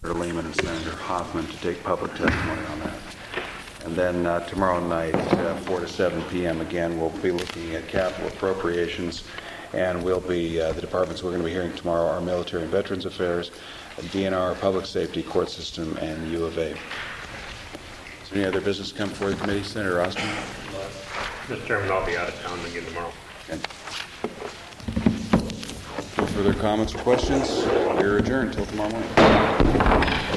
Senator Lehman and Senator Hoffman to take public testimony on that. And then tomorrow night, 4 to 7 p.m., again, we'll be looking at capital appropriations, and we'll be, the departments we're going to be hearing tomorrow are Military and Veterans Affairs, DNR, Public Safety, Court System, and U of A. Is there any other business to come before the committee? Senator Austin? Mr. Chairman, I'll be out of town again tomorrow. Okay. No further comments or questions? We're adjourned until tomorrow morning.